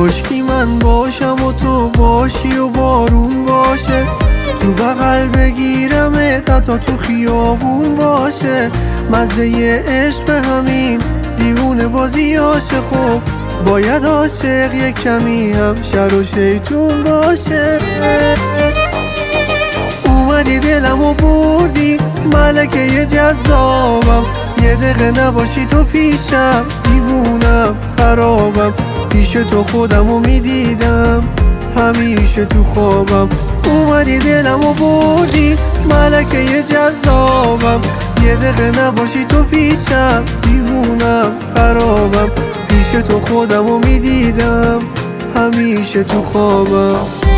خشکی من باشم و تو باشی و بارون باشه، تو بغل بگیرمت حتی تو خیابون باشه. مزه عشق همین دیوونه بازیاشه، خب باید عاشق یک کمی هم شر و شیطون باشه. اومدی دلمو بردی ملکه جذابم، یه دقیقه نباشی تو پیشم دیوونم خرابم. پیش تو خودمو میدیدم همیشه تو خوابم. اومدی دلمو بردی ملکه جذابم، یه دقیقه نباشی تو پیشم دیوونم خرابم. پیش تو خودمو میدیدم همیشه تو خوابم.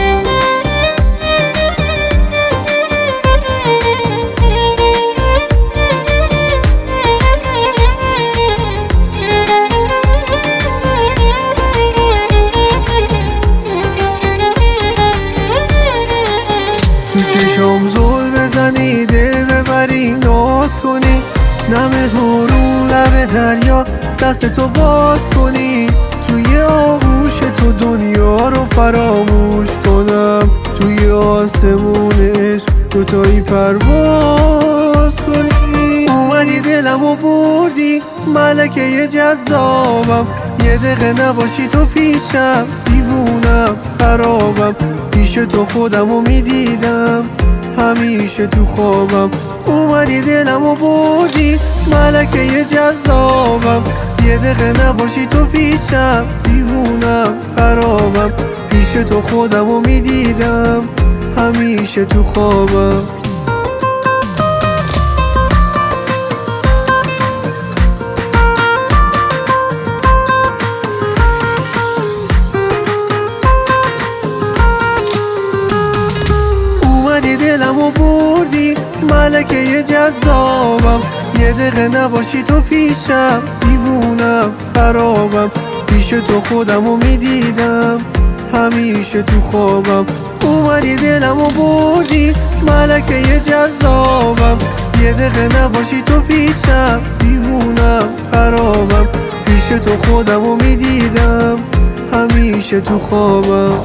تو چشام زل بزنی دل ببری ناز کنی، نم بارون لب دریا دست تو باز کنی. توی آغوش تو دنیا رو فراموش کنم، توی آسمون عشق دوتایی پرواز کنی. اومدی دلمو بردی ملکه جذابم، یه دقیقه نباشی تو پیشم دیوونم خرابم. پیش تو خودمو میدیدم همیشه تو خوابم. اومدی دلمو بردی ملکه جذابم، یه دقیقه نباشی تو پیشم دیوونم خرابم. پیش تو خودمو میدیدم همیشه تو خوابم. اومدی دلمو بردی ملکه جذابم، یه دقیقه نباشی تو پیشم دیوونم خرابم. پیش تو خودمو میدیدم همیشه تو خوابم. اومدی دلمو بردی ملکه جذابم، یه دقیقه نباشی تو پیشم دیوونم خرابم. پیش تو خودمو میدیدم همیشه تو خوابم.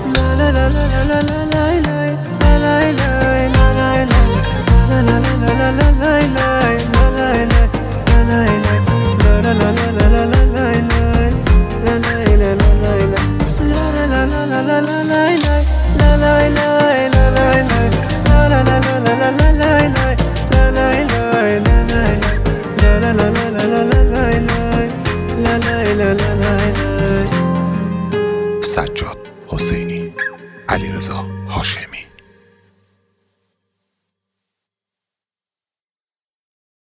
سجاد حسینی، علیرضا هاشمی.